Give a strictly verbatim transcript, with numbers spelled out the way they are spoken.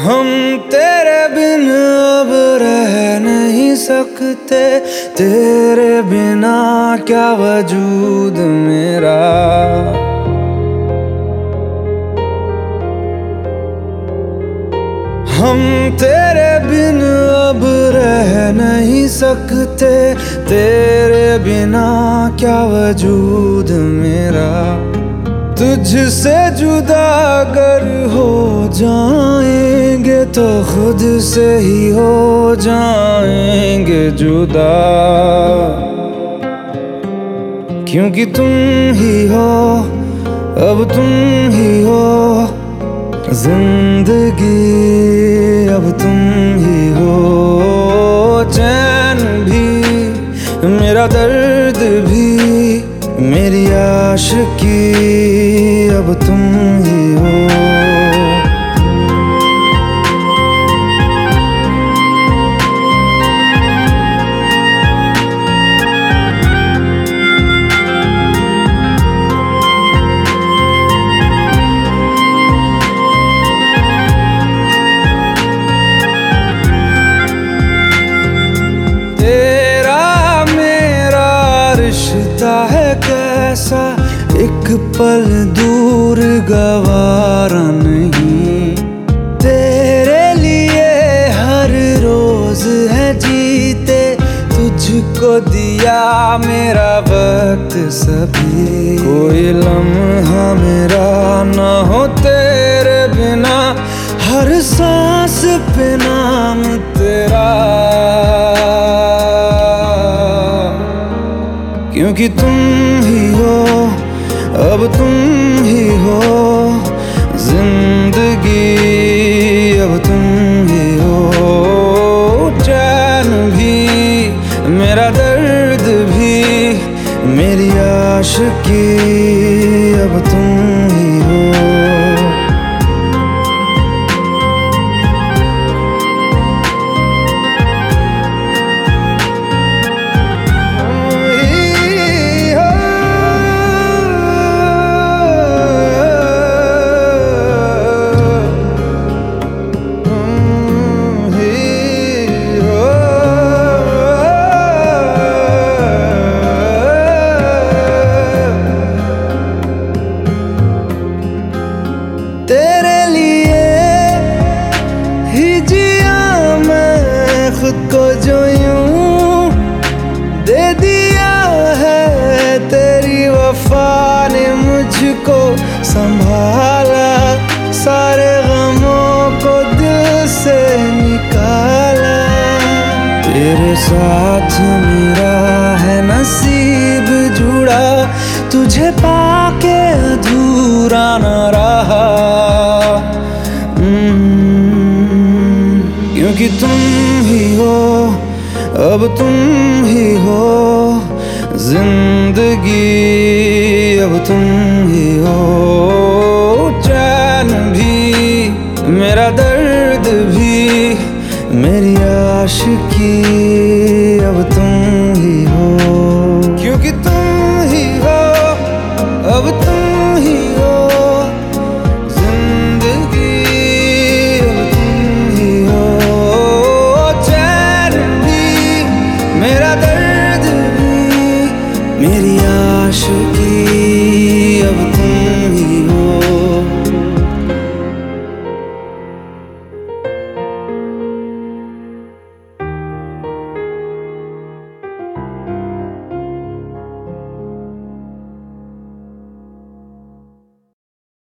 हम तेरे बिन अब रह नहीं सकते, तेरे बिना क्या वजूद मेरा। हम तेरे बिन अब रह नहीं सकते, तेरे बिना क्या वजूद मेरा। तुझसे जुदा अगर हो जाएंगे तो खुद से ही हो जाएंगे जुदा, क्योंकि तुम ही हो, अब तुम ही हो जिंदगी, अब तुम ही हो। चैन भी मेरा दर्द भी मेरी आशिकी, अब तुम ही हो। है कैसा एक पल दूर गवारा नहीं, तेरे लिए हर रोज है जीते, तुझको दिया मेरा वक्त सभी। कोई लम्हा मेरा ना हो तेरे बिना, हर सांस पे नाम तेरा, क्योंकि तुम ही हो, अब तुम ही हो जिंदगी, अब तुम ही हो। चैन भी मेरा दर्द भी मेरी आशिकी, अब तुम ही हो। तेरे लिए ही जिया मैं खुद को, जो यूं दे दिया है तेरी वफा ने मुझको संभाला, सारे गमों को दिल से निकाला। तेरे साथ मेरा है नसीब जुड़ा, तुझे पाके अधूरा न रहा, क्योंकि तुम ही हो, अब तुम ही हो जिंदगी, अब तुम ही हो। चैन भी मेरा दर्द भी मेरी आशिकी।